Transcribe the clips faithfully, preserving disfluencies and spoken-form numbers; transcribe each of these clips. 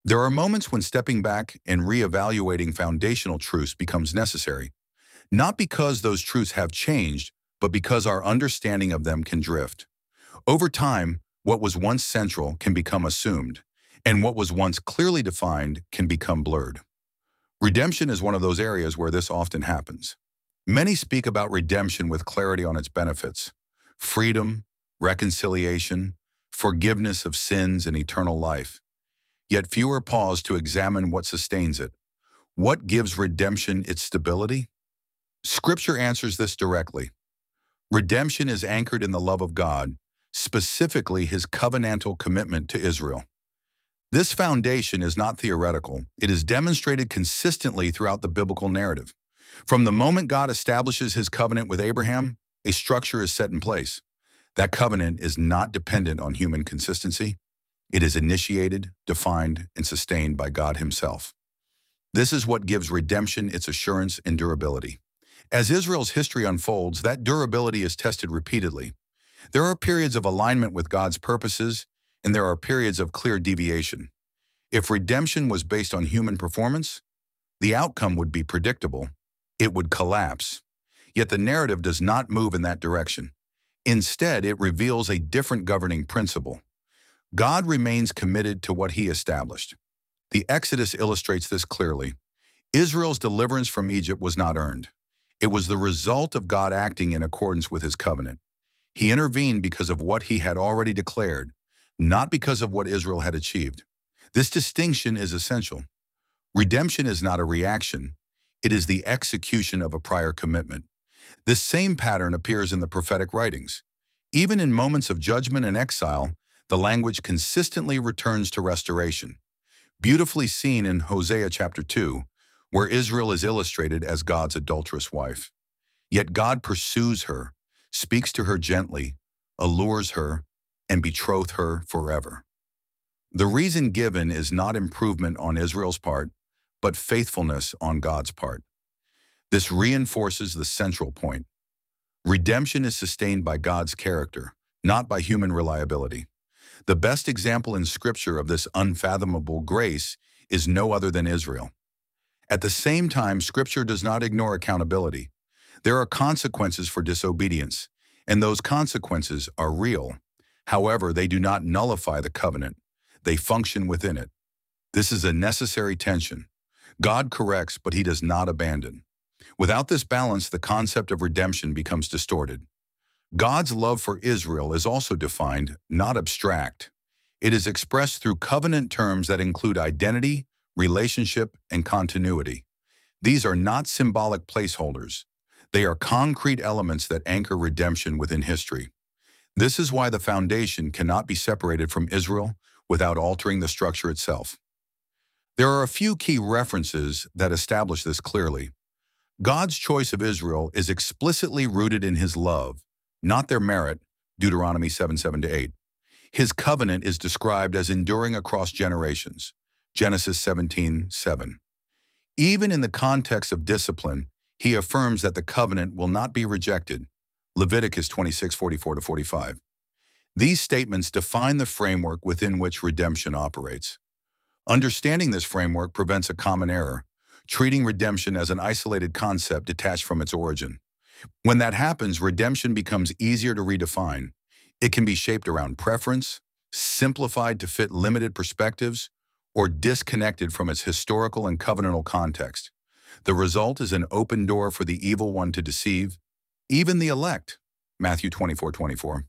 There are moments when stepping back and reevaluating foundational truths becomes necessary, not because those truths have changed, but because our understanding of them can drift. Over time, what was once central can become assumed, and what was once clearly defined can become blurred. Redemption is one of those areas where this often happens. Many speak about redemption with clarity on its benefits: freedom, reconciliation, forgiveness of sins, and eternal life. Yet fewer pause to examine what sustains it. What gives redemption its stability? Scripture answers this directly. Redemption is anchored in the love of God, specifically his covenantal commitment to Israel. This foundation is not theoretical. It is demonstrated consistently throughout the biblical narrative. From the moment God establishes his covenant with Abraham, a structure is set in place. That covenant is not dependent on human consistency. It is initiated, defined, and sustained by God himself. This is what gives redemption its assurance and durability. As Israel's history unfolds, that durability is tested repeatedly. There are periods of alignment with God's purposes, and there are periods of clear deviation. If redemption was based on human performance, the outcome would be predictable. It would collapse. Yet the narrative does not move in that direction. Instead, it reveals a different governing principle. God remains committed to what he established. The Exodus illustrates this clearly. Israel's deliverance from Egypt was not earned. It was the result of God acting in accordance with his covenant. He intervened because of what he had already declared, not because of what Israel had achieved. This distinction is essential. Redemption is not a reaction. It is the execution of a prior commitment. This same pattern appears in the prophetic writings. Even in moments of judgment and exile, the language consistently returns to restoration. Beautifully seen in Hosea chapter two, where Israel is illustrated as God's adulterous wife. Yet God pursues her, speaks to her gently, allures her, and betroths her forever. The reason given is not improvement on Israel's part, but faithfulness on God's part. This reinforces the central point. Redemption is sustained by God's character, not by human reliability. The best example in Scripture of this unfathomable grace is no other than Israel. At the same time, Scripture does not ignore accountability. There are consequences for disobedience, and those consequences are real. However, they do not nullify the covenant. They function within it. This is a necessary tension. God corrects, but he does not abandon. Without this balance, the concept of redemption becomes distorted. God's love for Israel is also defined, not abstract. It is expressed through covenant terms that include identity, relationship, and continuity. These are not symbolic placeholders. They are concrete elements that anchor redemption within history. This is why the foundation cannot be separated from Israel without altering the structure itself. There are a few key references that establish this clearly. God's choice of Israel is explicitly rooted in his love, not their merit, Deuteronomy seven seven to eight. His covenant is described as enduring across generations, Genesis seventeen seven. Even in the context of discipline, he affirms that the covenant will not be rejected, Leviticus twenty-six forty-four to forty-five. These statements define the framework within which redemption operates. Understanding this framework prevents a common error, treating redemption as an isolated concept detached from its origin. When that happens, redemption becomes easier to redefine. It can be shaped around preference, simplified to fit limited perspectives, or disconnected from its historical and covenantal context. The result is an open door for the evil one to deceive, even the elect, Matthew twenty-four twenty-four.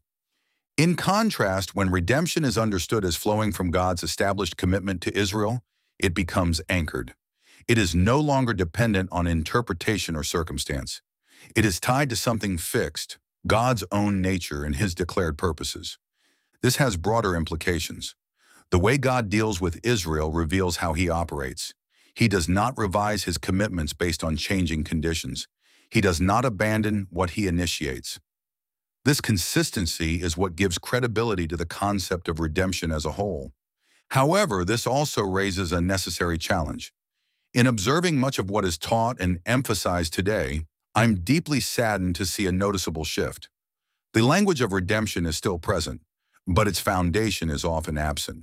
In contrast, when redemption is understood as flowing from God's established commitment to Israel, it becomes anchored. It is no longer dependent on interpretation or circumstance. It is tied to something fixed, God's own nature and his declared purposes. This has broader implications. The way God deals with Israel reveals how he operates. He does not revise his commitments based on changing conditions. He does not abandon what he initiates. This consistency is what gives credibility to the concept of redemption as a whole. However, this also raises a necessary challenge. In observing much of what is taught and emphasized today, I'm deeply saddened to see a noticeable shift. The language of redemption is still present, but its foundation is often absent.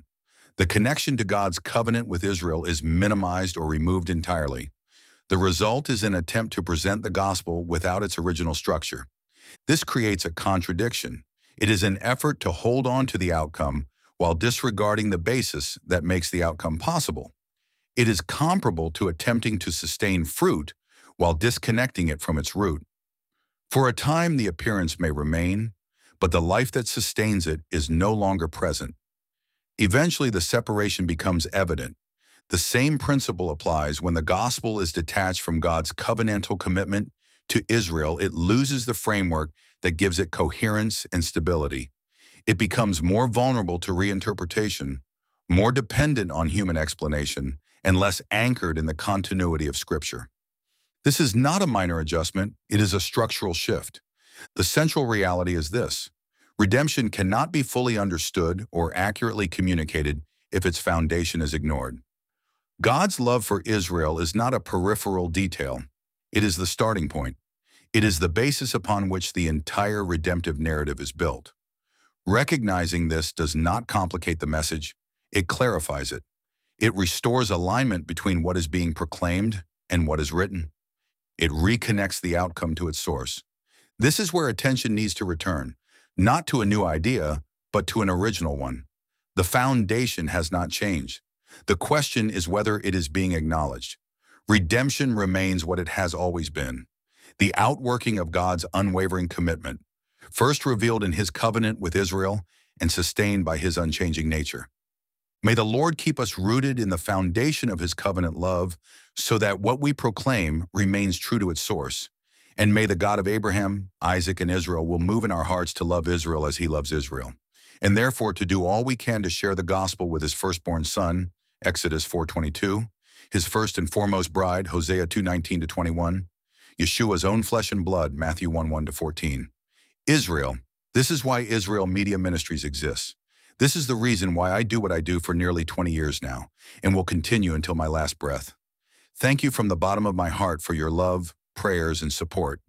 The connection to God's covenant with Israel is minimized or removed entirely. The result is an attempt to present the gospel without its original structure. This creates a contradiction. It is an effort to hold on to the outcome while disregarding the basis that makes the outcome possible. It is comparable to attempting to sustain fruit while disconnecting it from its root. For a time, the appearance may remain, but the life that sustains it is no longer present. Eventually, the separation becomes evident. The same principle applies when the gospel is detached from God's covenantal commitment to Israel. It loses the framework that gives it coherence and stability. It becomes more vulnerable to reinterpretation, more dependent on human explanation, and less anchored in the continuity of Scripture. This is not a minor adjustment, it is a structural shift. The central reality is this: redemption cannot be fully understood or accurately communicated if its foundation is ignored. God's love for Israel is not a peripheral detail. It is the starting point. It is the basis upon which the entire redemptive narrative is built. Recognizing this does not complicate the message, it clarifies it. It restores alignment between what is being proclaimed and what is written. It reconnects the outcome to its source. This is where attention needs to return, not to a new idea, but to an original one. The foundation has not changed. The question is whether it is being acknowledged. Redemption remains what it has always been: the outworking of God's unwavering commitment, first revealed in His covenant with Israel and sustained by His unchanging nature. May the Lord keep us rooted in the foundation of His covenant love so that what we proclaim remains true to its source. And may the God of Abraham, Isaac, and Israel will move in our hearts to love Israel as He loves Israel, and therefore to do all we can to share the gospel with His firstborn son, Exodus four twenty-two, His first and foremost bride, Hosea two nineteen to twenty-one, Yeshua's own flesh and blood, Matthew one one to fourteen. Israel. This is why Israel Media Ministries exists. This is the reason why I do what I do for nearly twenty years now, and will continue until my last breath. Thank you from the bottom of my heart for your love, prayers, and support.